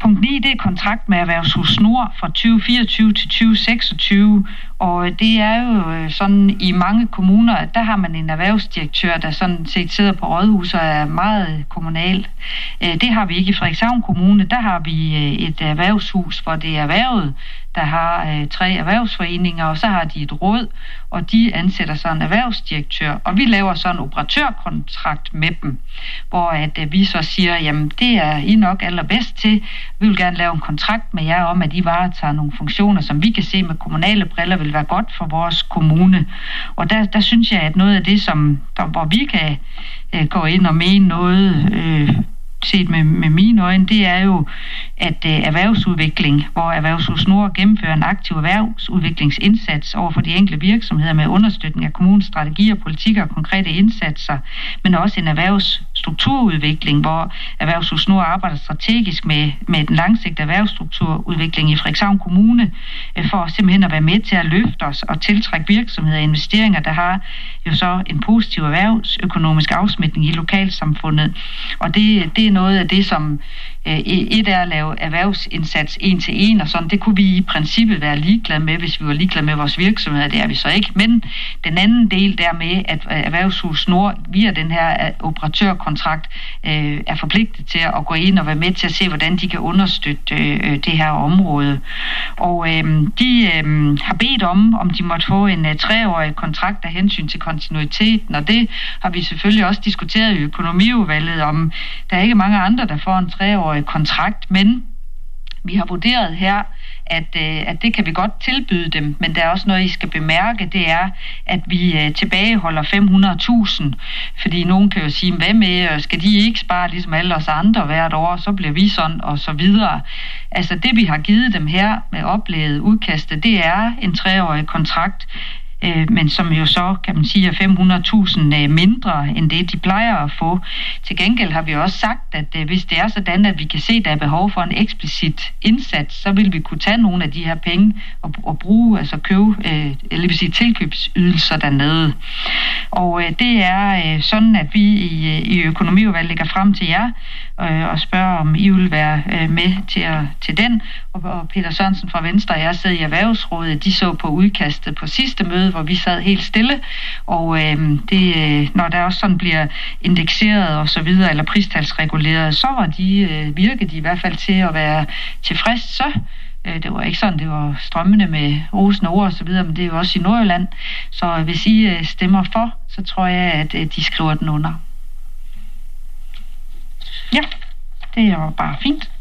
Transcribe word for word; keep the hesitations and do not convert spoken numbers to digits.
punkt ni, det er kontrakt med Erhvervshus Nord fra tyve fireogtyve til tyve seksogtyve, og det er jo sådan i mange kommuner, der har man en erhvervsdirektør, der sådan set sidder på rådhuset og er meget kommunal. Det har vi ikke i Frederikshavn Kommune. Der har vi et erhvervshus, hvor det er erhvervet, der har tre erhvervsforeninger, og så har de et råd, og de ansætter så en erhvervsdirektør, og vi laver så en operatørkontrakt med dem, hvor at vi så siger, jamen det er I nok allerbedst til. Vi vil gerne lave en kontrakt med jer om, at I varetager nogle funktioner, som vi kan se med kommunale briller vil være godt for vores kommune. Og der, der synes jeg, at noget af det, som der, hvor vi kan øh, gå ind og mene noget, øh, set med, med mine øjne, det er jo, at øh, erhvervsudvikling, hvor Erhvervshus Nord gennemfører en aktiv erhvervsudviklingsindsats over for de enkelte virksomheder med understøtning af kommunens strategier, politikker og konkrete indsatser, men også en erhvervsstrukturudvikling, hvor Erhvervshus Nord arbejder strategisk med, med den langsigtede erhvervsstrukturudvikling i Frederikshavn Kommune, øh, for simpelthen at være med til at løfte os og tiltrække virksomheder og investeringer, der har jo så en positiv erhvervsøkonomisk afsmitning i lokalsamfundet. Og det, det er noget af det, som øh, et er at lave erhvervsindsats en til en, og sådan, det kunne vi i princippet være ligeglade med, hvis vi var ligeglade med vores virksomheder, det er vi så ikke. Men den anden del der med, at Erhvervshus Nord via den her operatørkontrakt øh, er forpligtet til at gå ind og være med til at se, hvordan de kan understøtte øh, det her område. Og øh, de øh, har bedt om, om de måtte få en øh, treårig kontrakt af hensyn til kontinuiteten, og det har vi selvfølgelig også diskuteret i økonomiudvalget, om der er ikke mange andre, der får en treårig kontrakt, men vi har vurderet her, at, øh, at det kan vi godt tilbyde dem, men der er også noget, I skal bemærke, det er, at vi øh, tilbageholder fem hundrede tusind, fordi nogen kan jo sige, hvad med, skal de ikke spare ligesom alle os andre hvert år, så bliver vi sådan, og så videre. Altså det, vi har givet dem her med oplevet udkastet, det er en treårig kontrakt, Øh, men som jo så, kan man sige, er fem hundrede tusind øh, mindre end det, de plejer at få. Til gengæld har vi også sagt, at øh, hvis det er sådan, at vi kan se, at der er behov for en eksplicit indsats, så vil vi kunne tage nogle af de her penge og, og bruge, altså købe, øh, eller vil sige tilkøbsydelser dernede. Og øh, det er øh, sådan, at vi i, i økonomiudvalget lægger frem til jer øh, og spørger, om I vil være øh, med til, at, til den. Og, og Peter Sørensen fra Venstre og jeg sidder i Erhvervsrådet, de så på udkastet på sidste møde, hvor vi sad helt stille, og øh, det, når der også sådan bliver indekseret og så videre, eller pristalsreguleret, så var de, øh, virkede de i hvert fald til at være tilfreds. Så øh, det var ikke sådan, det var strømmende med rosende ord og så videre, men det er jo også i Nordjylland. Så hvis I øh, stemmer for, så tror jeg, at øh, de skriver den under. Ja, det er jo bare fint.